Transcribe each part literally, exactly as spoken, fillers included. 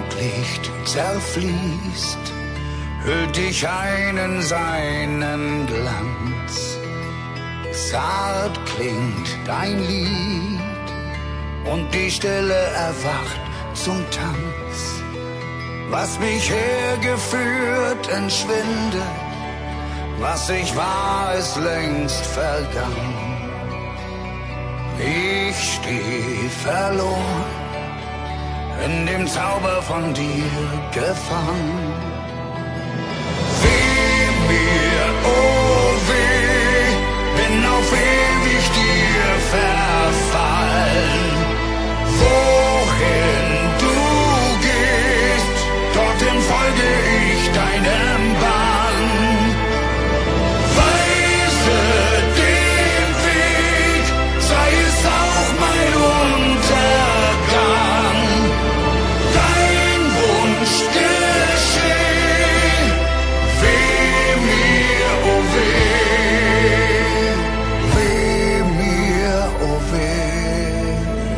Mondlicht zerfließt, hüllt dich ein in seinen Glanz. Zart klingt dein Lied und die Stille erwacht zum Tanz. Was mich hergeführt, entschwindet, was ich war, ist längst vergangen. Ich steh verloren, in dem Zauber von dir gefangen. Weh mir, oh weh, bin auf ewig dir verfallen. Wohin du gehst, dorthin folge ich deinem Bann. Weise den Weg, sei es auch mein Untergang. Dein Wunsch gescheh, weh mir, oh weh, weh mir, oh weh.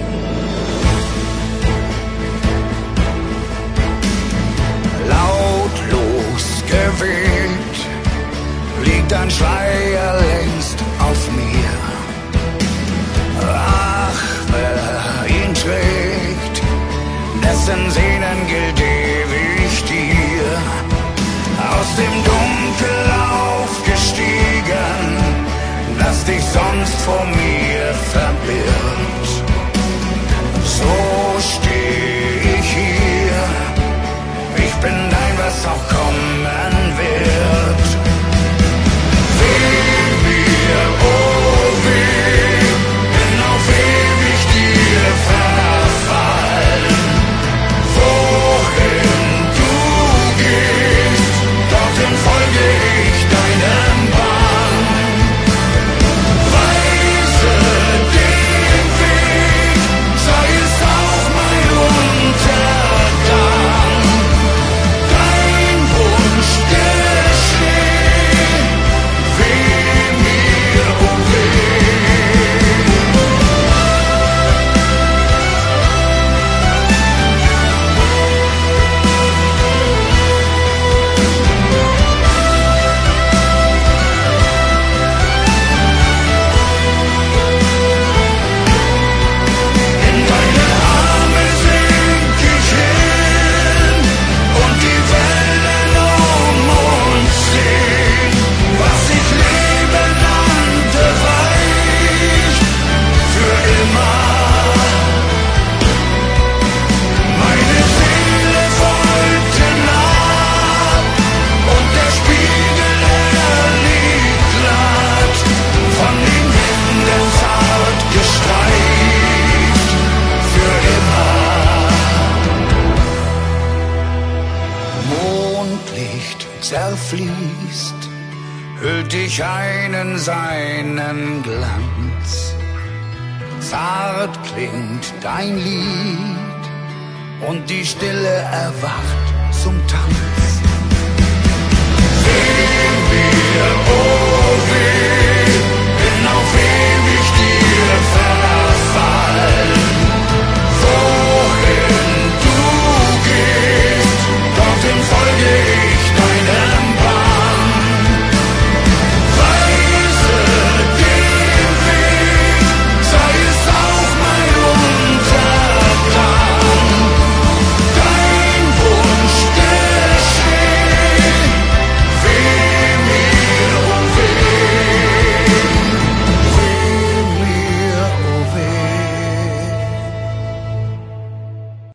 Lautlos geweht liegt ein Schleier längst auf mir. Ach, wer ihn trägt, dessen Sehnen gilt ewig dir. Aus dem Dunkel aufgestiegen, das dich sonst vor mir verbirgt. So steh ich hier, ich bin dein, was auch kommen wird. Weh mir, oh weh, bin auf ewig dir verfallen. Wohin du gehst, dorthin folge ich deinem Bann. Weise den Weg, sei es auch mein Untergang. Dein Wunsch gescheh, weh mir, oh in deine Arme sink ich hin und die Wellen um uns sehen. Was ich Leben nannte, weicht für immer. Meine Seele folgte nach und der Spiegel, er liegt glatt, von den Winden zart gestreift für immer. Mondlicht zerfließt, hüllt dich ein in seinen Glanz. Zart klingt dein Lied und die Stille erwacht zum Tanz. Weh mir, oh